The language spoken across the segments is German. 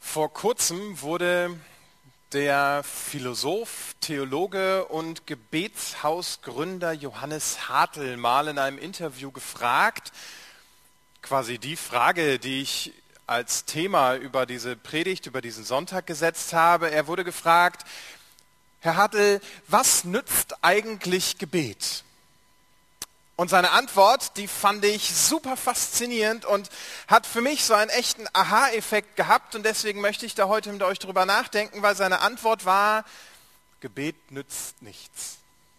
Vor kurzem wurde der Philosoph, Theologe und Gebetshausgründer Johannes Hartl mal in einem Interview gefragt, quasi die Frage, die ich als Thema über diese Predigt, über diesen Sonntag gesetzt habe. Er wurde gefragt: Herr Hartl, was nützt eigentlich Gebet? Und seine Antwort, die fand ich super faszinierend und hat für mich so einen echten Aha-Effekt gehabt. Und deswegen möchte ich da heute mit euch drüber nachdenken, weil seine Antwort war: Gebet nützt nichts.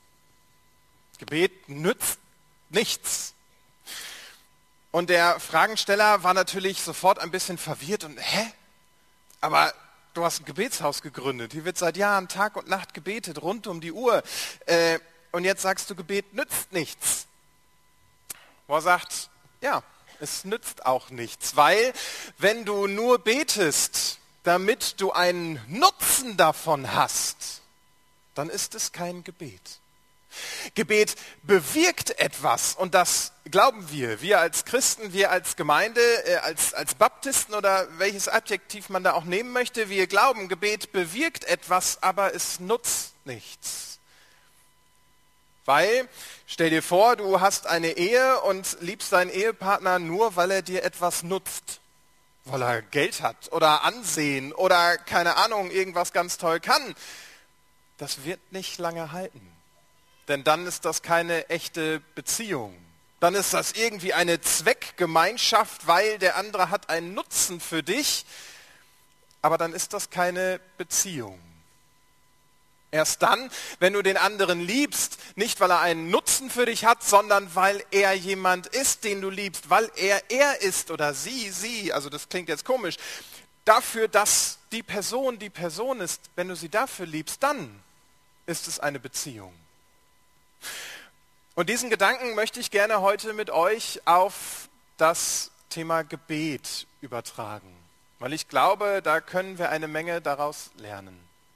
Gebet nützt nichts. Und der Fragensteller war natürlich sofort ein bisschen verwirrt und: Aber du hast ein Gebetshaus gegründet. Hier wird seit Jahren Tag und Nacht gebetet, rund um die Uhr. Und jetzt sagst du, Gebet nützt nichts. Wo er sagt, ja, es nützt auch nichts, weil wenn du nur betest, damit du einen Nutzen davon hast, dann ist es kein Gebet. Gebet bewirkt etwas und das glauben wir als Christen, wir als Gemeinde, als Baptisten oder welches Adjektiv man da auch nehmen möchte. Wir glauben, Gebet bewirkt etwas, aber es nutzt nichts. Weil, stell dir vor, du hast eine Ehe und liebst deinen Ehepartner nur, weil er dir etwas nutzt. Weil er Geld hat oder Ansehen oder keine Ahnung, irgendwas ganz toll kann. Das wird nicht lange halten. Denn dann ist das keine echte Beziehung. Dann ist das irgendwie eine Zweckgemeinschaft, weil der andere hat einen Nutzen für dich. Aber dann ist das keine Beziehung. Erst dann, wenn du den anderen liebst, nicht weil er einen Nutzen für dich hat, sondern weil er jemand ist, den du liebst, weil er ist oder sie, also das klingt jetzt komisch, dafür, dass die Person ist, wenn du sie dafür liebst, dann ist es eine Beziehung. Und diesen Gedanken möchte ich gerne heute mit euch auf das Thema Gebet übertragen, weil ich glaube, da können wir eine Menge daraus lernen.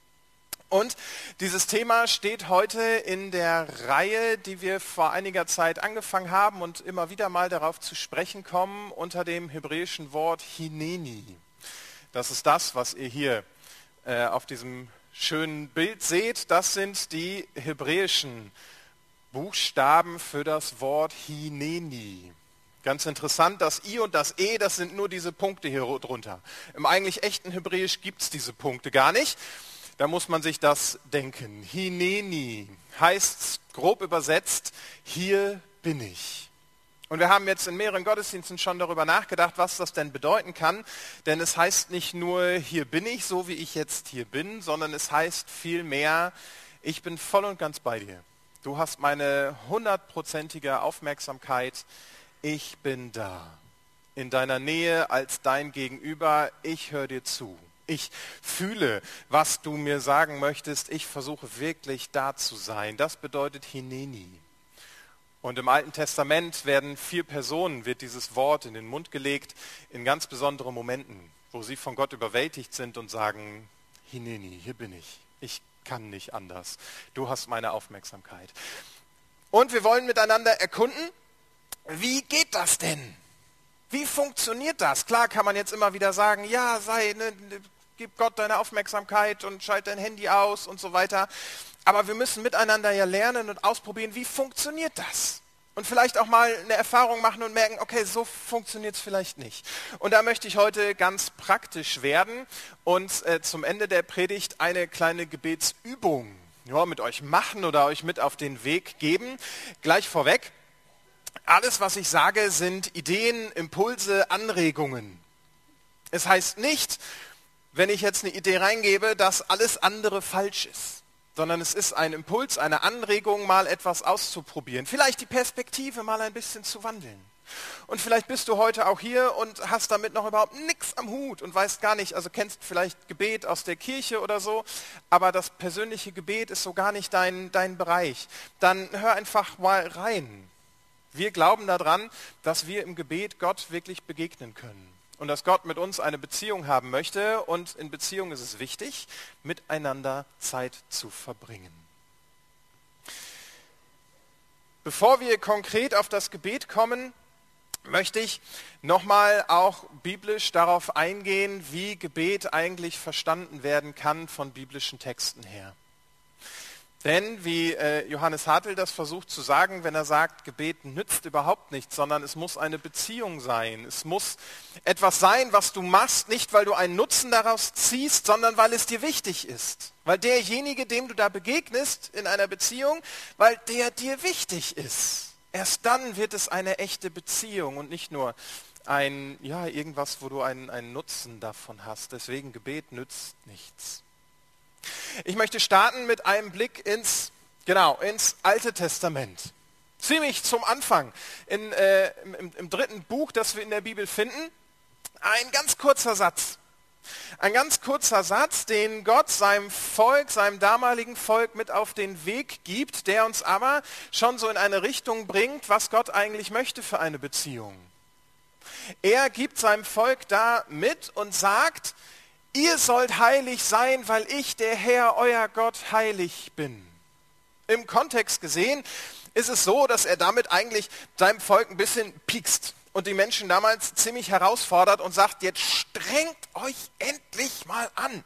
Und dieses Thema steht heute in der Reihe, die wir vor einiger Zeit angefangen haben und immer wieder mal darauf zu sprechen kommen, unter dem hebräischen Wort Hineni. Das ist das, was ihr hier auf diesem schönen Bild seht. Das sind die hebräischen Buchstaben für das Wort Hineni. Ganz interessant, das I und das E, das sind nur diese Punkte hier drunter. Im eigentlich echten Hebräisch gibt es diese Punkte gar nicht. Da muss man sich das denken. Hineni heißt grob übersetzt, hier bin ich. Und wir haben jetzt in mehreren Gottesdiensten schon darüber nachgedacht, was das denn bedeuten kann. Denn es heißt nicht nur, hier bin ich, so wie ich jetzt hier bin, sondern es heißt vielmehr, ich bin voll und ganz bei dir. Du hast meine 100%ige Aufmerksamkeit. Ich bin da. In deiner Nähe als dein Gegenüber. Ich höre dir zu. Ich fühle, was du mir sagen möchtest. Ich versuche wirklich da zu sein. Das bedeutet Hineni. Und im Alten Testament wird dieses Wort in den Mund gelegt, in ganz besonderen Momenten, wo sie von Gott überwältigt sind und sagen, Hineni, hier bin ich. Ich kann nicht anders. Du hast meine Aufmerksamkeit. Und wir wollen miteinander erkunden, wie geht das denn? Wie funktioniert das? Klar kann man jetzt immer wieder sagen, ja, gib Gott deine Aufmerksamkeit und schalt dein Handy aus und so weiter. Aber wir müssen miteinander ja lernen und ausprobieren, wie funktioniert das? Und vielleicht auch mal eine Erfahrung machen und merken, okay, so funktioniert es vielleicht nicht. Und da möchte ich heute ganz praktisch werden und zum Ende der Predigt eine kleine Gebetsübung mit euch machen oder euch mit auf den Weg geben. Gleich vorweg, alles, was ich sage, sind Ideen, Impulse, Anregungen. Es heißt nicht, wenn ich jetzt eine Idee reingebe, dass alles andere falsch ist, sondern es ist ein Impuls, eine Anregung, mal etwas auszuprobieren. Vielleicht die Perspektive mal ein bisschen zu wandeln. Und vielleicht bist du heute auch hier und hast damit noch überhaupt nichts am Hut und weißt gar nicht, also kennst vielleicht Gebet aus der Kirche oder so, aber das persönliche Gebet ist so gar nicht dein Bereich. Dann hör einfach mal rein. Wir glauben daran, dass wir im Gebet Gott wirklich begegnen können. Und dass Gott mit uns eine Beziehung haben möchte. Und in Beziehung ist es wichtig, miteinander Zeit zu verbringen. Bevor wir konkret auf das Gebet kommen, möchte ich nochmal auch biblisch darauf eingehen, wie Gebet eigentlich verstanden werden kann von biblischen Texten her. Denn wie Johannes Hartl das versucht zu sagen, wenn er sagt, Gebet nützt überhaupt nichts, sondern es muss eine Beziehung sein. Es muss etwas sein, was du machst, nicht weil du einen Nutzen daraus ziehst, sondern weil es dir wichtig ist. Weil derjenige, dem du da begegnest in einer Beziehung, weil der dir wichtig ist. Erst dann wird es eine echte Beziehung und nicht nur irgendwas, wo du einen Nutzen davon hast. Deswegen Gebet nützt nichts. Ich möchte starten mit einem Blick ins Alte Testament. Ziemlich zum Anfang, im 3. Buch, das wir in der Bibel finden, ein ganz kurzer Satz. Ein ganz kurzer Satz, den Gott seinem Volk, seinem damaligen Volk mit auf den Weg gibt, der uns aber schon so in eine Richtung bringt, was Gott eigentlich möchte für eine Beziehung. Er gibt seinem Volk da mit und sagt, ihr sollt heilig sein, weil ich, der Herr, euer Gott, heilig bin. Im Kontext gesehen ist es so, dass er damit eigentlich seinem Volk ein bisschen piekst und die Menschen damals ziemlich herausfordert und sagt, jetzt strengt euch endlich mal an.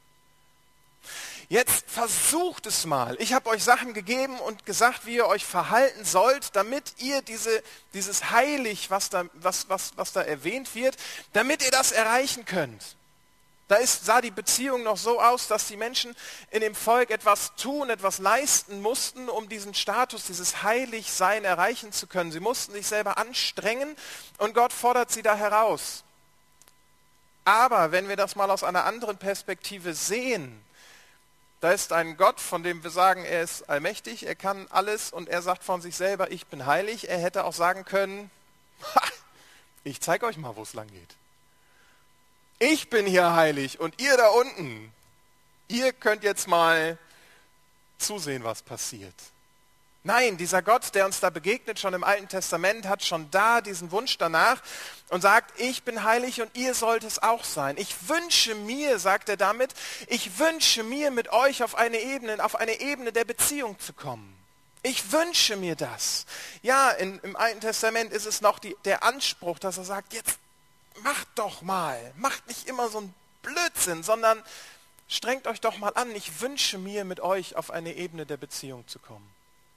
Jetzt versucht es mal. Ich habe euch Sachen gegeben und gesagt, wie ihr euch verhalten sollt, damit ihr dieses Heilig, was da erwähnt wird, damit ihr das erreichen könnt. Sah die Beziehung noch so aus, dass die Menschen in dem Volk etwas tun, etwas leisten mussten, um diesen Status, dieses Heiligsein erreichen zu können. Sie mussten sich selber anstrengen und Gott fordert sie da heraus. Aber wenn wir das mal aus einer anderen Perspektive sehen, da ist ein Gott, von dem wir sagen, er ist allmächtig, er kann alles und er sagt von sich selber, ich bin heilig. Er hätte auch sagen können, ich zeige euch mal, wo es lang geht. Ich bin hier heilig und ihr da unten, ihr könnt jetzt mal zusehen, was passiert. Nein, dieser Gott, der uns da begegnet, schon im Alten Testament, hat schon da diesen Wunsch danach und sagt, ich bin heilig und ihr sollt es auch sein. Ich wünsche mir, sagt er damit, ich wünsche mir mit euch auf eine Ebene der Beziehung zu kommen. Ich wünsche mir das. Ja, im Alten Testament ist es noch der Anspruch, dass er sagt, jetzt macht doch mal, macht nicht immer so einen Blödsinn, sondern strengt euch doch mal an. Ich wünsche mir, mit euch auf eine Ebene der Beziehung zu kommen.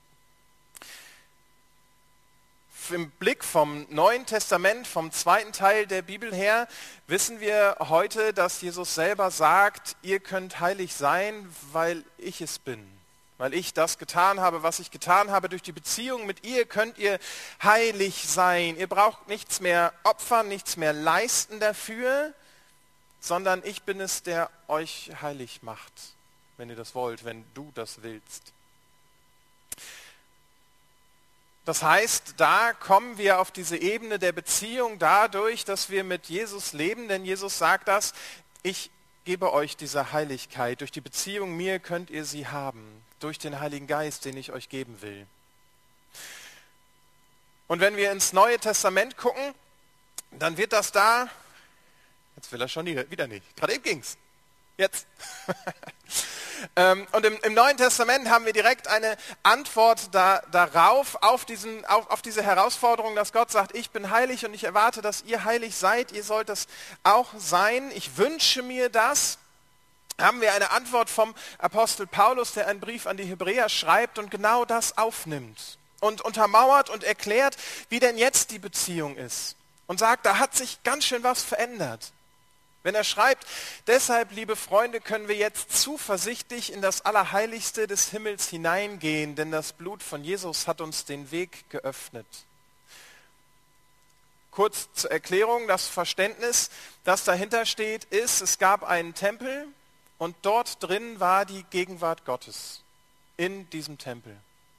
Im Blick vom Neuen Testament, vom 2. Teil der Bibel her, wissen wir heute, dass Jesus selber sagt, ihr könnt heilig sein, weil ich es bin. Weil ich das getan habe, was ich getan habe. Durch die Beziehung mit ihr könnt ihr heilig sein. Ihr braucht nichts mehr opfern, nichts mehr leisten dafür, sondern ich bin es, der euch heilig macht, wenn ihr das wollt, wenn du das willst. Das heißt, da kommen wir auf diese Ebene der Beziehung dadurch, dass wir mit Jesus leben, denn Jesus sagt das, ich gebe euch diese Heiligkeit. Durch die Beziehung mir könnt ihr sie haben. Durch den Heiligen Geist, den ich euch geben will. Und wenn wir ins Neue Testament gucken, dann wird das da, jetzt will er schon wieder nicht, gerade eben ging's, jetzt. Und im Neuen Testament haben wir direkt eine Antwort darauf, auf diese Herausforderung, dass Gott sagt, ich bin heilig und ich erwarte, dass ihr heilig seid, ihr sollt das auch sein, ich wünsche mir das. Haben wir eine Antwort vom Apostel Paulus, der einen Brief an die Hebräer schreibt und genau das aufnimmt und untermauert und erklärt, wie denn jetzt die Beziehung ist und sagt, da hat sich ganz schön was verändert. Wenn er schreibt, deshalb, liebe Freunde, können wir jetzt zuversichtlich in das Allerheiligste des Himmels hineingehen, denn das Blut von Jesus hat uns den Weg geöffnet. Kurz zur Erklärung, das Verständnis, das dahinter steht, ist, es gab einen Tempel, und dort drin war die Gegenwart Gottes, in diesem Tempel.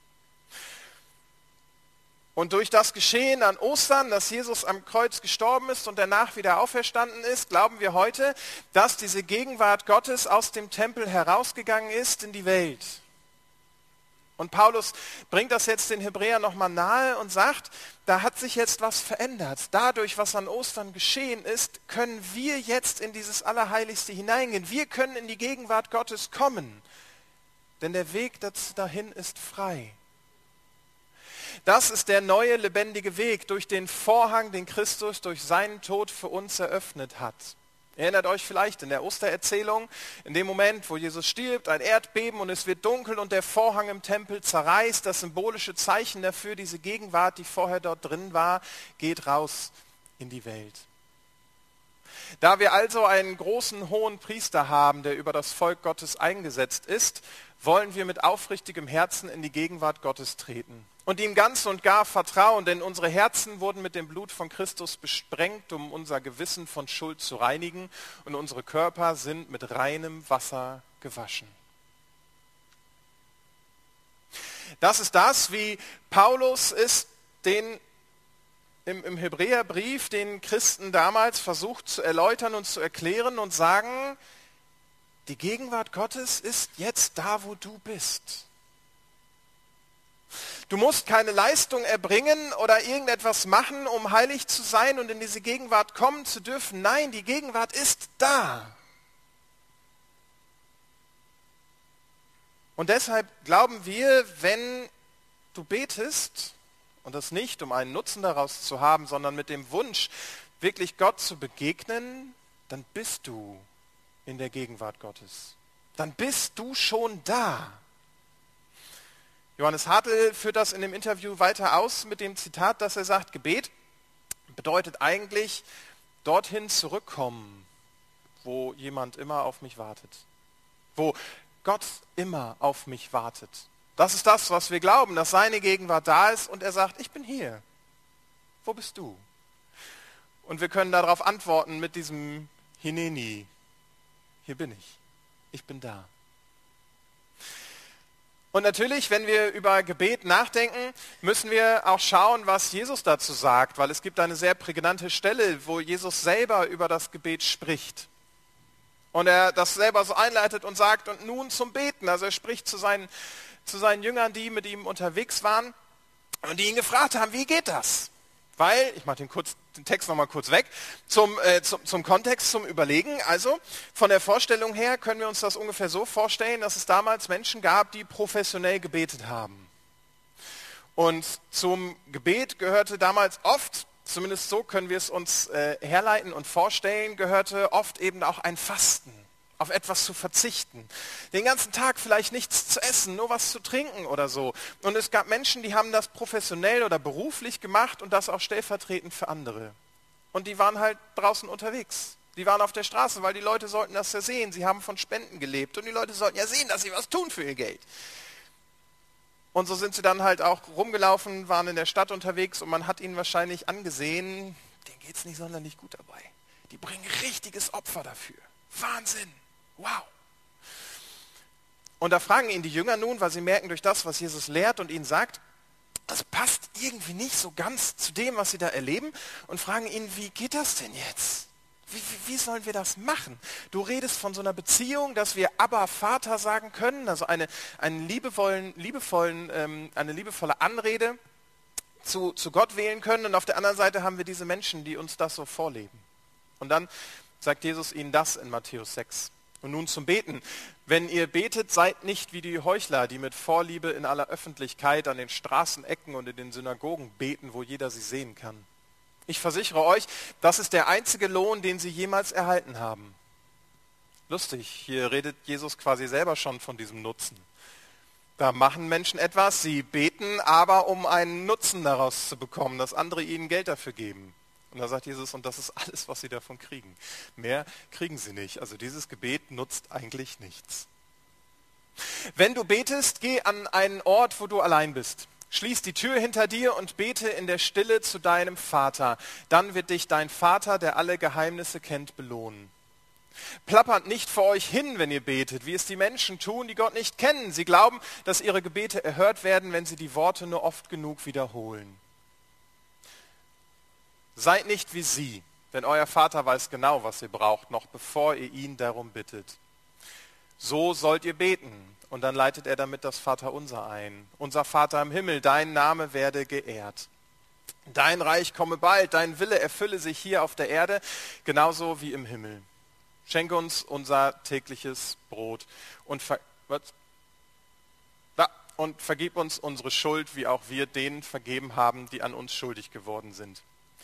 Und durch das Geschehen an Ostern, dass Jesus am Kreuz gestorben ist und danach wieder auferstanden ist, glauben wir heute, dass diese Gegenwart Gottes aus dem Tempel herausgegangen ist in die Welt. Und Paulus bringt das jetzt den Hebräern nochmal nahe und sagt, da hat sich jetzt was verändert. Dadurch, was an Ostern geschehen ist, können wir jetzt in dieses Allerheiligste hineingehen. Wir können in die Gegenwart Gottes kommen, denn der Weg dahin ist frei. Das ist der neue lebendige Weg durch den Vorhang, den Christus durch seinen Tod für uns eröffnet hat. Erinnert euch vielleicht in der Ostererzählung, in dem Moment, wo Jesus stirbt, ein Erdbeben und es wird dunkel und der Vorhang im Tempel zerreißt, das symbolische Zeichen dafür, diese Gegenwart, die vorher dort drin war, geht raus in die Welt. Da wir also einen großen hohen Priester haben, der über das Volk Gottes eingesetzt ist, wollen wir mit aufrichtigem Herzen in die Gegenwart Gottes treten und ihm ganz und gar vertrauen, denn unsere Herzen wurden mit dem Blut von Christus besprengt, um unser Gewissen von Schuld zu reinigen, und unsere Körper sind mit reinem Wasser gewaschen. Das ist das, wie Paulus es im Hebräerbrief den Christen damals versucht zu erläutern und zu erklären und sagen, die Gegenwart Gottes ist jetzt da, wo du bist. Du musst keine Leistung erbringen oder irgendetwas machen, um heilig zu sein und in diese Gegenwart kommen zu dürfen. Nein, die Gegenwart ist da. Und deshalb glauben wir, wenn du betest, und das nicht, um einen Nutzen daraus zu haben, sondern mit dem Wunsch, wirklich Gott zu begegnen, dann bist du in der Gegenwart Gottes. Dann bist du schon da. Johannes Hartl führt das in dem Interview weiter aus mit dem Zitat, dass er sagt, Gebet bedeutet eigentlich dorthin zurückkommen, wo jemand immer auf mich wartet. Wo Gott immer auf mich wartet. Das ist das, was wir glauben, dass seine Gegenwart da ist und er sagt, ich bin hier. Wo bist du? Und wir können darauf antworten mit diesem Hineni. Hier bin ich. Ich bin da. Und natürlich, wenn wir über Gebet nachdenken, müssen wir auch schauen, was Jesus dazu sagt, weil es gibt eine sehr prägnante Stelle, wo Jesus selber über das Gebet spricht. Und er das selber so einleitet und sagt, und nun zum Beten. Also er spricht zu seinen Jüngern, die mit ihm unterwegs waren und die ihn gefragt haben, wie geht das? Weil, ich mache den Text nochmal kurz weg, zum Kontext, zum Überlegen. Also von der Vorstellung her können wir uns das ungefähr so vorstellen, dass es damals Menschen gab, die professionell gebetet haben. Und zum Gebet gehörte damals oft, zumindest so können wir es uns herleiten und vorstellen, gehörte oft eben auch ein Fasten. Auf etwas zu verzichten. Den ganzen Tag vielleicht nichts zu essen, nur was zu trinken oder so. Und es gab Menschen, die haben das professionell oder beruflich gemacht und das auch stellvertretend für andere. Und die waren halt draußen unterwegs. Die waren auf der Straße, weil die Leute sollten das ja sehen. Sie haben von Spenden gelebt und die Leute sollten ja sehen, dass sie was tun für ihr Geld. Und so sind sie dann halt auch rumgelaufen, waren in der Stadt unterwegs und man hat ihnen wahrscheinlich angesehen, denen geht es nicht sonderlich gut dabei. Die bringen richtiges Opfer dafür. Wahnsinn! Wow. Und da fragen ihn die Jünger nun, weil sie merken durch das, was Jesus lehrt und ihnen sagt, das passt irgendwie nicht so ganz zu dem, was sie da erleben, und fragen ihn, wie geht das denn jetzt? Wie sollen wir das machen? Du redest von so einer Beziehung, dass wir Abba Vater sagen können, also eine liebevolle Anrede zu Gott wählen können, und auf der anderen Seite haben wir diese Menschen, die uns das so vorleben. Und dann sagt Jesus ihnen das in Matthäus 6. Und nun zum Beten. Wenn ihr betet, seid nicht wie die Heuchler, die mit Vorliebe in aller Öffentlichkeit an den Straßenecken und in den Synagogen beten, wo jeder sie sehen kann. Ich versichere euch, das ist der einzige Lohn, den sie jemals erhalten haben. Lustig, hier redet Jesus quasi selber schon von diesem Nutzen. Da machen Menschen etwas, sie beten aber, um einen Nutzen daraus zu bekommen, dass andere ihnen Geld dafür geben. Und da sagt Jesus, und das ist alles, was sie davon kriegen. Mehr kriegen sie nicht. Also dieses Gebet nutzt eigentlich nichts. Wenn du betest, geh an einen Ort, wo du allein bist. Schließ die Tür hinter dir und bete in der Stille zu deinem Vater. Dann wird dich dein Vater, der alle Geheimnisse kennt, belohnen. Plappert nicht vor euch hin, wenn ihr betet, wie es die Menschen tun, die Gott nicht kennen. Sie glauben, dass ihre Gebete erhört werden, wenn sie die Worte nur oft genug wiederholen. Seid nicht wie sie, denn euer Vater weiß genau, was ihr braucht, noch bevor ihr ihn darum bittet. So sollt ihr beten. Und dann leitet er damit das Vaterunser ein. Unser Vater im Himmel, dein Name werde geehrt. Dein Reich komme bald, dein Wille erfülle sich hier auf der Erde, genauso wie im Himmel. Schenke uns unser tägliches Brot und und vergib uns unsere Schuld, wie auch wir denen vergeben haben, die an uns schuldig geworden sind.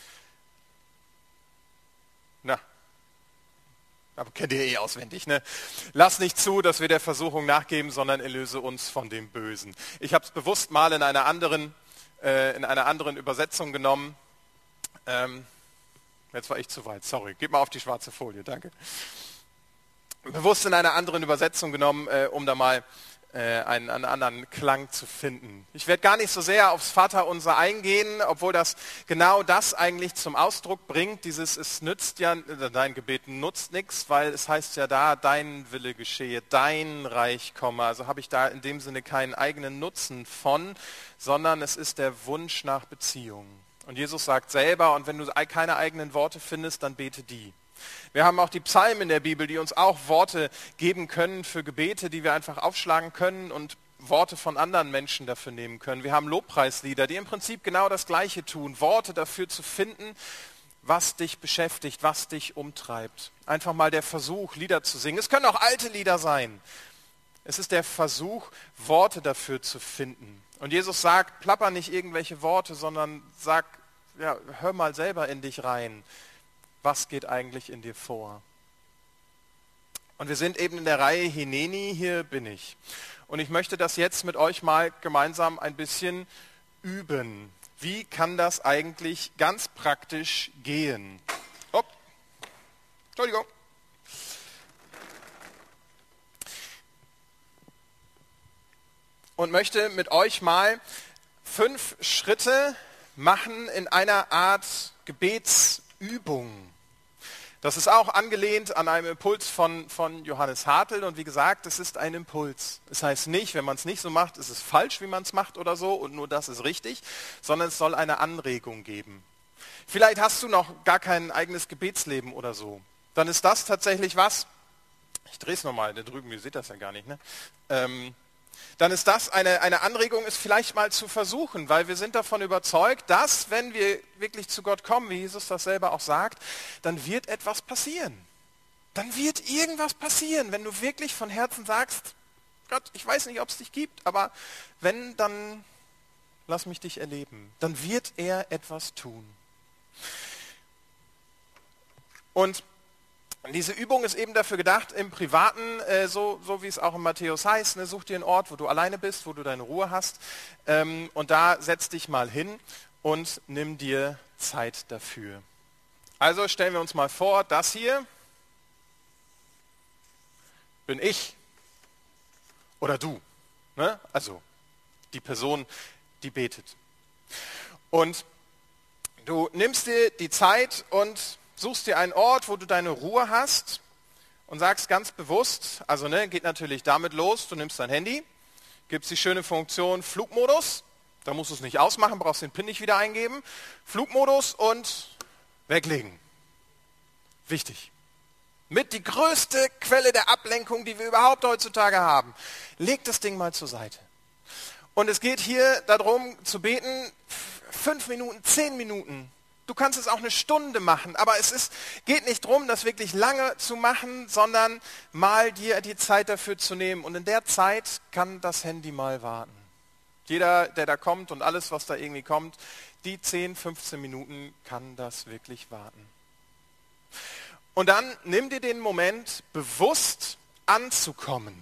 Na, aber kennt ihr eh auswendig, ne? Lass nicht zu, dass wir der Versuchung nachgeben, sondern erlöse uns von dem Bösen. Ich habe es bewusst mal in einer anderen Übersetzung genommen. Jetzt war ich zu weit, sorry. Gib mal auf die schwarze Folie, danke. Bewusst in einer anderen Übersetzung genommen, um da mal einen anderen Klang zu finden. Ich werde gar nicht so sehr aufs Vaterunser eingehen, obwohl das genau das eigentlich zum Ausdruck bringt. Es nützt ja, dein Gebet nutzt nichts, weil es heißt ja da, dein Wille geschehe, dein Reich komme. Also habe ich da in dem Sinne keinen eigenen Nutzen von, sondern es ist der Wunsch nach Beziehung. Und Jesus sagt selber, und wenn du keine eigenen Worte findest, dann bete die. Wir haben auch die Psalmen in der Bibel, die uns auch Worte geben können für Gebete, die wir einfach aufschlagen können und Worte von anderen Menschen dafür nehmen können. Wir haben Lobpreislieder, die im Prinzip genau das Gleiche tun, Worte dafür zu finden, was dich beschäftigt, was dich umtreibt. Einfach mal der Versuch, Lieder zu singen. Es können auch alte Lieder sein. Es ist der Versuch, Worte dafür zu finden. Und Jesus sagt, plapper nicht irgendwelche Worte, sondern sag, ja, hör mal selber in dich rein. Was geht eigentlich in dir vor? Und wir sind eben in der Reihe Hineni, hier bin ich. Und ich möchte das jetzt mit euch mal gemeinsam ein bisschen üben. Wie kann das eigentlich ganz praktisch gehen? Oh, Entschuldigung. Und möchte mit euch mal 5 Schritte machen in einer Art Gebetsübung. Das ist auch angelehnt an einen Impuls von Johannes Hartl und wie gesagt, es ist ein Impuls. Es heißt nicht, wenn man es nicht so macht, ist es falsch, wie man es macht oder so und nur das ist richtig, sondern es soll eine Anregung geben. Vielleicht hast du noch gar kein eigenes Gebetsleben oder so. Dann ist das tatsächlich was, ich drehe es nochmal, da drüben, ihr seht das ja gar nicht, ne? Dann ist das eine Anregung, es vielleicht mal zu versuchen, weil wir sind davon überzeugt, dass, wenn wir wirklich zu Gott kommen, wie Jesus das selber auch sagt, dann wird etwas passieren. Dann wird irgendwas passieren, wenn du wirklich von Herzen sagst, Gott, ich weiß nicht, ob es dich gibt, aber wenn, dann lass mich dich erleben. Dann wird er etwas tun. Und diese Übung ist eben dafür gedacht, im Privaten, so wie es auch in Matthäus heißt, ne, such dir einen Ort, wo du alleine bist, wo du deine Ruhe hast und da setz dich mal hin und nimm dir Zeit dafür. Also stellen wir uns mal vor, das hier bin ich oder du, ne? Also die Person, die betet. Und du nimmst dir die Zeit und suchst dir einen Ort, wo du deine Ruhe hast und sagst ganz bewusst, also geht natürlich damit los, du nimmst dein Handy, gibst die schöne Funktion Flugmodus, da musst du es nicht ausmachen, brauchst den PIN nicht wieder eingeben, Flugmodus und weglegen. Wichtig. Mit die größte Quelle der Ablenkung, die wir überhaupt heutzutage haben. Leg das Ding mal zur Seite. Und es geht hier darum zu beten, 5 Minuten, 10 Minuten. Du kannst es auch eine Stunde machen, aber geht nicht darum, das wirklich lange zu machen, sondern mal dir die Zeit dafür zu nehmen. Und in der Zeit kann das Handy mal warten. Jeder, der da kommt und alles, was da irgendwie kommt, die 10, 15 Minuten kann das wirklich warten. Und dann nimm dir den Moment, bewusst anzukommen.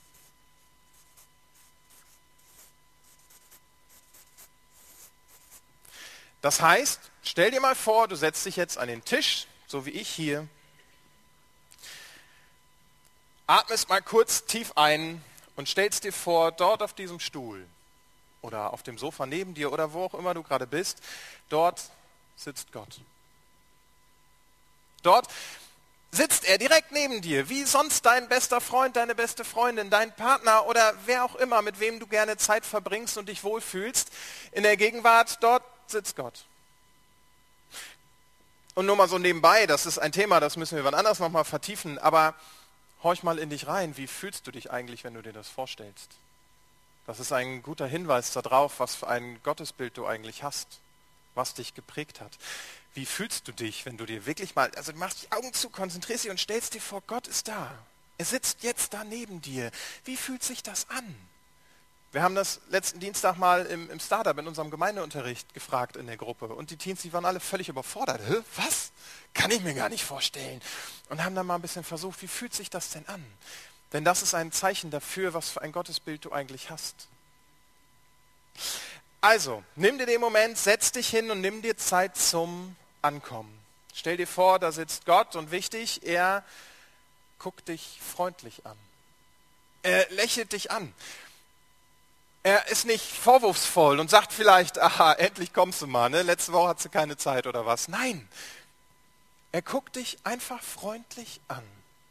Das heißt, stell dir mal vor, du setzt dich jetzt an den Tisch, so wie ich hier. Atmest mal kurz tief ein und stellst dir vor, dort auf diesem Stuhl oder auf dem Sofa neben dir oder wo auch immer du gerade bist, dort sitzt Gott. Dort sitzt er direkt neben dir, wie sonst dein bester Freund, deine beste Freundin, dein Partner oder wer auch immer, mit wem du gerne Zeit verbringst und dich wohlfühlst. In der Gegenwart, dort sitzt Gott. Und nur mal so nebenbei, das ist ein Thema, das müssen wir wann anders nochmal vertiefen, aber horch mal in dich rein, wie fühlst du dich eigentlich, wenn du dir das vorstellst? Das ist ein guter Hinweis darauf, was für ein Gottesbild du eigentlich hast, was dich geprägt hat. Wie fühlst du dich, wenn du dir wirklich mal, also du machst die Augen zu, konzentrierst dich und stellst dir vor, Gott ist da. Er sitzt jetzt da neben dir. Wie fühlt sich das an? Wir haben das letzten Dienstag mal im Startup, in unserem Gemeindeunterricht gefragt in der Gruppe. Und die Teens, die waren alle völlig überfordert. Was? Kann ich mir gar nicht vorstellen. Und haben dann mal ein bisschen versucht, wie fühlt sich das denn an? Denn das ist ein Zeichen dafür, was für ein Gottesbild du eigentlich hast. Also, nimm dir den Moment, setz dich hin und nimm dir Zeit zum Ankommen. Stell dir vor, da sitzt Gott und wichtig, er guckt dich freundlich an. Er lächelt dich an. Er ist nicht vorwurfsvoll und sagt vielleicht, aha, endlich kommst du mal, ne? Letzte Woche hat sie keine Zeit oder was. Nein, er guckt dich einfach freundlich an.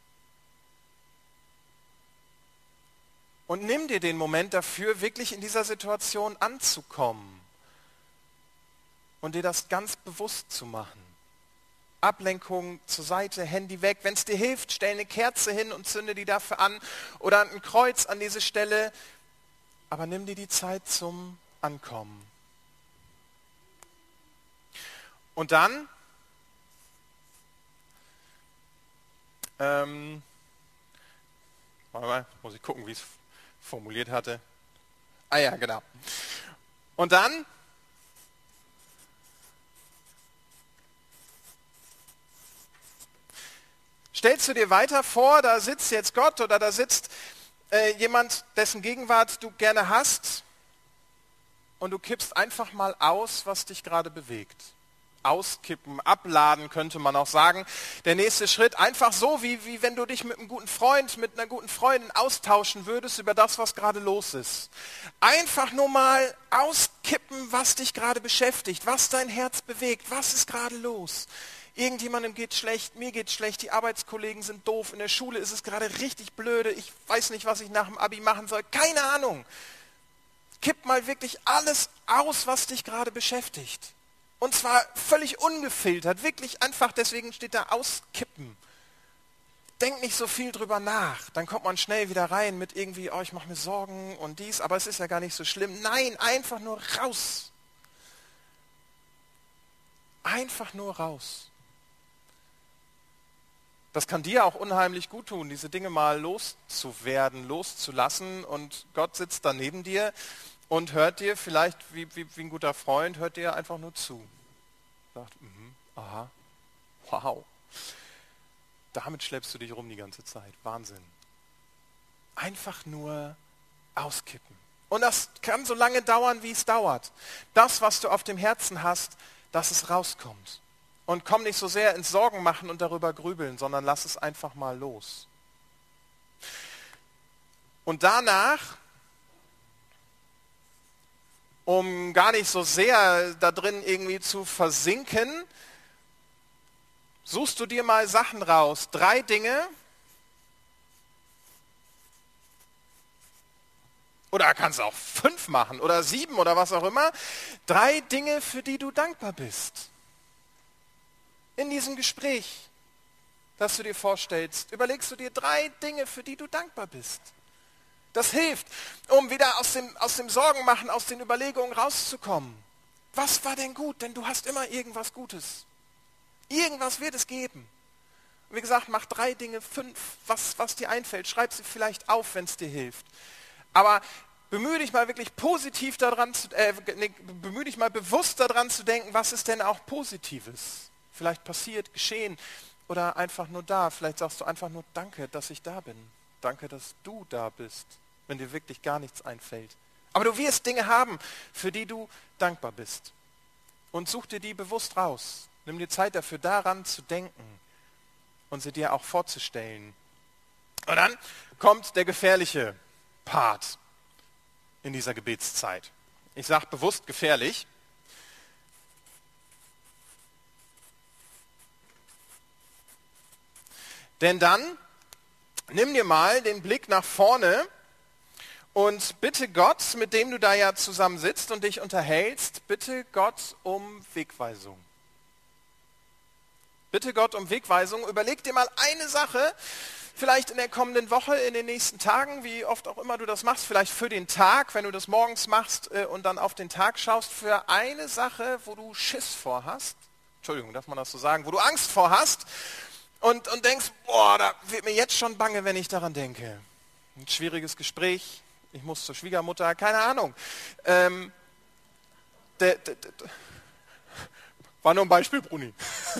Und nimm dir den Moment dafür, wirklich in dieser Situation anzukommen und dir das ganz bewusst zu machen. Ablenkung zur Seite, Handy weg. Wenn es dir hilft, stell eine Kerze hin und zünde die dafür an oder ein Kreuz an diese Stelle. Aber nimm dir die Zeit zum Ankommen. Und dann muss ich gucken, wie ich es formuliert hatte. Ah ja, genau. Und dann stellst du dir weiter vor, da sitzt jetzt Gott oder da sitzt jemand, dessen Gegenwart du gerne hast und du kippst einfach mal aus, was dich gerade bewegt. Auskippen, abladen könnte man auch sagen. Der nächste Schritt, einfach so, wie wenn du dich mit einem guten Freund, mit einer guten Freundin austauschen würdest über das, was gerade los ist. Einfach nur mal auskippen, was dich gerade beschäftigt, was dein Herz bewegt, was ist gerade los. Irgendjemandem geht schlecht, mir geht schlecht, die Arbeitskollegen sind doof, in der Schule ist es gerade richtig blöde, ich weiß nicht, was ich nach dem Abi machen soll, keine Ahnung. Kipp mal wirklich alles aus, was dich gerade beschäftigt. Und zwar völlig ungefiltert, wirklich einfach, deswegen steht da auskippen. Denk nicht so viel drüber nach, dann kommt man schnell wieder rein mit irgendwie, oh, ich mache mir Sorgen und dies, aber es ist ja gar nicht so schlimm. Nein, einfach nur raus. Einfach nur raus. Das kann dir auch unheimlich gut tun, diese Dinge mal loszuwerden, loszulassen und Gott sitzt da neben dir und hört dir vielleicht, wie ein guter Freund, hört dir einfach nur zu. Sagt, aha, wow. Damit schleppst du dich rum die ganze Zeit. Wahnsinn. Einfach nur auskippen. Und das kann so lange dauern, wie es dauert. Das, was du auf dem Herzen hast, dass es rauskommt. Und komm nicht so sehr ins Sorgen machen und darüber grübeln, sondern lass es einfach mal los. Und danach, um gar nicht so sehr da drin irgendwie zu versinken, suchst du dir mal Sachen raus. 3 Dinge, oder kannst du auch 5 machen oder 7 oder was auch immer. 3 Dinge, für die du dankbar bist. In diesem Gespräch, das du dir vorstellst, überlegst du dir 3 Dinge, für die du dankbar bist. Das hilft, um wieder aus dem Sorgenmachen, aus den Überlegungen rauszukommen. Was war denn gut? Denn du hast immer irgendwas Gutes. Irgendwas wird es geben. Und wie gesagt, mach 3 Dinge, 5, was dir einfällt. Schreib sie vielleicht auf, wenn es dir hilft. Aber bemühe dich mal wirklich positiv daran, bemühe dich mal bewusst daran zu denken, was ist denn auch Positives? Vielleicht passiert, geschehen oder einfach nur da. Vielleicht sagst du einfach nur Danke, dass ich da bin. Danke, dass du da bist, wenn dir wirklich gar nichts einfällt. Aber du wirst Dinge haben, für die du dankbar bist. Und such dir die bewusst raus. Nimm dir Zeit dafür, daran zu denken und sie dir auch vorzustellen. Und dann kommt der gefährliche Part in dieser Gebetszeit. Ich sage bewusst gefährlich. Denn dann nimm dir mal den Blick nach vorne und bitte Gott, mit dem du da ja zusammen sitzt und dich unterhältst, bitte Gott um Wegweisung. Bitte Gott um Wegweisung. Überleg dir mal eine Sache, vielleicht in der kommenden Woche, in den nächsten Tagen, wie oft auch immer du das machst, vielleicht für den Tag, wenn du das morgens machst und dann auf den Tag schaust, für eine Sache, wo du Schiss vor hast, Entschuldigung, darf man das so sagen, wo du Angst vor hast und denkst, boah, da wird mir jetzt schon bange, wenn ich daran denke. Ein schwieriges Gespräch, ich muss zur Schwiegermutter, keine Ahnung. War nur ein Beispiel, Bruni.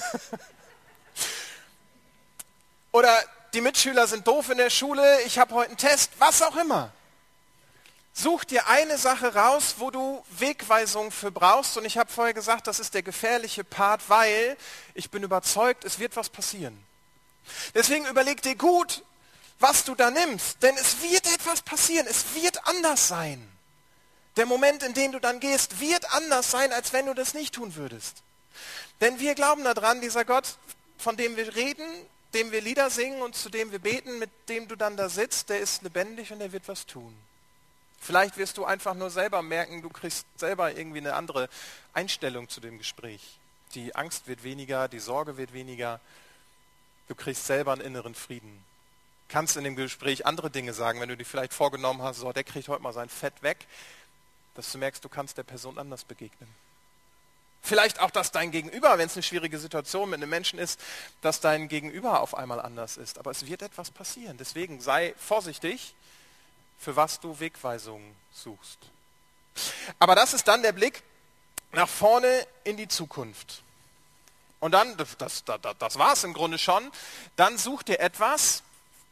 Oder die Mitschüler sind doof in der Schule, ich habe heute einen Test, was auch immer. Such dir eine Sache raus, wo du Wegweisung für brauchst. Und ich habe vorher gesagt, das ist der gefährliche Part, weil ich bin überzeugt, es wird was passieren. Deswegen überleg dir gut, was du da nimmst. Denn es wird etwas passieren, es wird anders sein. Der Moment, in den du dann gehst, wird anders sein, als wenn du das nicht tun würdest. Denn wir glauben daran, dieser Gott, von dem wir reden, dem wir Lieder singen und zu dem wir beten, mit dem du dann da sitzt, der ist lebendig und der wird was tun. Vielleicht wirst du einfach nur selber merken, du kriegst selber irgendwie eine andere Einstellung zu dem Gespräch. Die Angst wird weniger, die Sorge wird weniger. Du kriegst selber einen inneren Frieden. Kannst in dem Gespräch andere Dinge sagen, wenn du dir vielleicht vorgenommen hast, so, der kriegt heute mal sein Fett weg, dass du merkst, du kannst der Person anders begegnen. Vielleicht auch, dass dein Gegenüber, wenn es eine schwierige Situation mit einem Menschen ist, dass dein Gegenüber auf einmal anders ist. Aber es wird etwas passieren. Deswegen sei vorsichtig, für was du Wegweisungen suchst. Aber das ist dann der Blick nach vorne in die Zukunft. Und dann, das war es im Grunde schon, dann such dir etwas,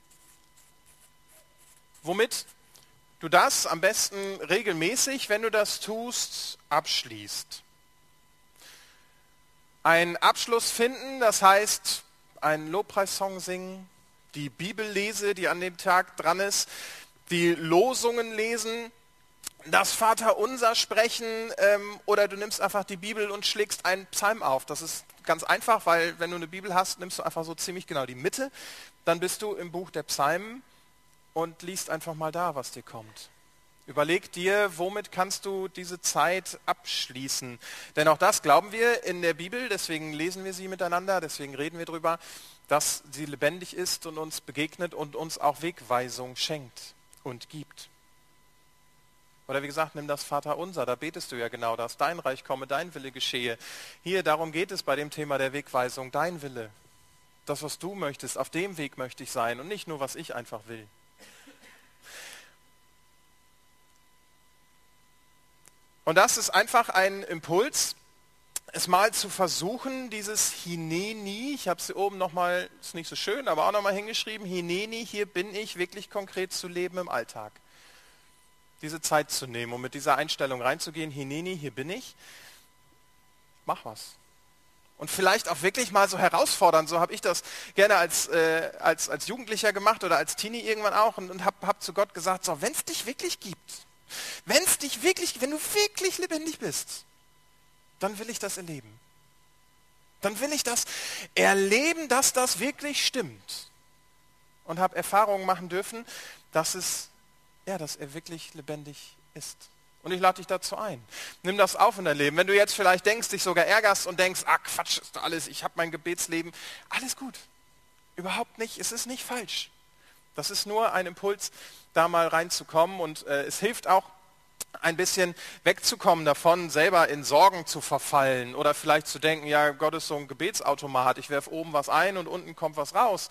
womit du das am besten regelmäßig, wenn du das tust, abschließt. Einen Abschluss finden, das heißt, einen Lobpreissong singen, die Bibel lese, die an dem Tag dran ist, die Losungen lesen, das Vaterunser sprechen oder du nimmst einfach die Bibel und schlägst einen Psalm auf. Das ist ganz einfach, weil wenn du eine Bibel hast, nimmst du einfach so ziemlich genau die Mitte, dann bist du im Buch der Psalmen und liest einfach mal da, was dir kommt. Überleg dir, womit kannst du diese Zeit abschließen. Denn auch das glauben wir in der Bibel, deswegen lesen wir sie miteinander, deswegen reden wir drüber, dass sie lebendig ist und uns begegnet und uns auch Wegweisung schenkt und gibt. Oder wie gesagt, nimm das Vaterunser, da betest du ja genau das. Dein Reich komme, dein Wille geschehe. Hier, darum geht es bei dem Thema der Wegweisung, dein Wille. Das, was du möchtest, auf dem Weg möchte ich sein und nicht nur, was ich einfach will. Und das ist einfach ein Impuls, es mal zu versuchen, dieses Hineni, ich habe es hier oben nochmal, ist nicht so schön, aber auch nochmal hingeschrieben, Hineni, hier bin ich, wirklich konkret zu leben im Alltag. Diese Zeit zu nehmen, um mit dieser Einstellung reinzugehen, Hineni, hier bin ich, mach was. Und vielleicht auch wirklich mal so herausfordern, so habe ich das gerne als Jugendlicher gemacht oder als Teenie irgendwann auch und hab zu Gott gesagt, so, wenn es dich wirklich gibt, wenn du wirklich lebendig bist, dann will ich das erleben. Dann will ich das erleben, dass das wirklich stimmt. Und habe Erfahrungen machen dürfen, dass er wirklich lebendig ist. Und ich lade dich dazu ein. Nimm das auf in dein Leben. Wenn du jetzt vielleicht denkst, dich sogar ärgerst und denkst, Quatsch, ist doch alles, ich habe mein Gebetsleben. Alles gut. Überhaupt nicht. Es ist nicht falsch. Das ist nur ein Impuls, da mal reinzukommen. Und es hilft auch, ein bisschen wegzukommen davon, selber in Sorgen zu verfallen oder vielleicht zu denken, ja, Gott ist so ein Gebetsautomat, ich werfe oben was ein und unten kommt was raus.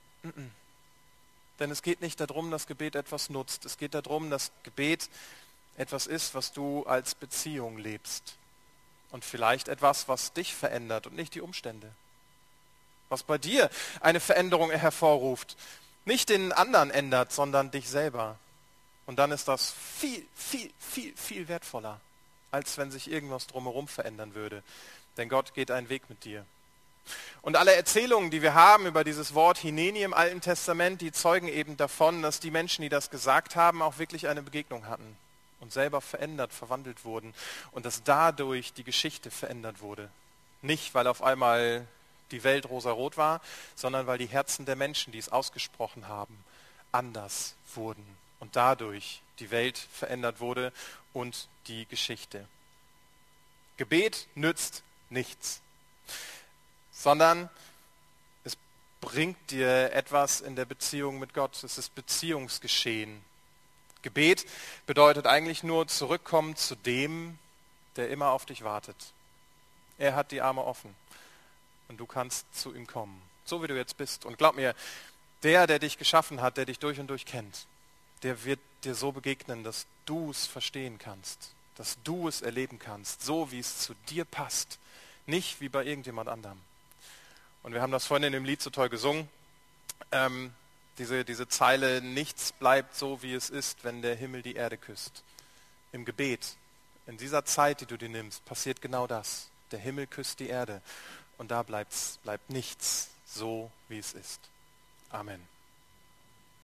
Denn es geht nicht darum, dass Gebet etwas nutzt. Es geht darum, dass Gebet etwas ist, was du als Beziehung lebst. Und vielleicht etwas, was dich verändert und nicht die Umstände. Was bei dir eine Veränderung hervorruft. Nicht den anderen ändert, sondern dich selber. Und dann ist das viel, viel, viel, viel wertvoller, als wenn sich irgendwas drumherum verändern würde. Denn Gott geht einen Weg mit dir. Und alle Erzählungen, die wir haben über dieses Wort Hineni im Alten Testament, die zeugen eben davon, dass die Menschen, die das gesagt haben, auch wirklich eine Begegnung hatten und selber verändert, verwandelt wurden und dass dadurch die Geschichte verändert wurde. Nicht, weil auf einmal die Welt rosarot war, sondern weil die Herzen der Menschen, die es ausgesprochen haben, anders wurden. Und dadurch die Welt verändert wurde und die Geschichte. Gebet nützt nichts, sondern es bringt dir etwas in der Beziehung mit Gott. Es ist Beziehungsgeschehen. Gebet bedeutet eigentlich nur zurückkommen zu dem, der immer auf dich wartet. Er hat die Arme offen und du kannst zu ihm kommen, so wie du jetzt bist. Und glaub mir, der dich geschaffen hat, der dich durch und durch kennt, der wird dir so begegnen, dass du es verstehen kannst, dass du es erleben kannst, so wie es zu dir passt, nicht wie bei irgendjemand anderem. Und wir haben das vorhin in dem Lied so toll gesungen, diese Zeile, nichts bleibt so, wie es ist, wenn der Himmel die Erde küsst. Im Gebet, in dieser Zeit, die du dir nimmst, passiert genau das. Der Himmel küsst die Erde und da bleibt nichts so, wie es ist. Amen.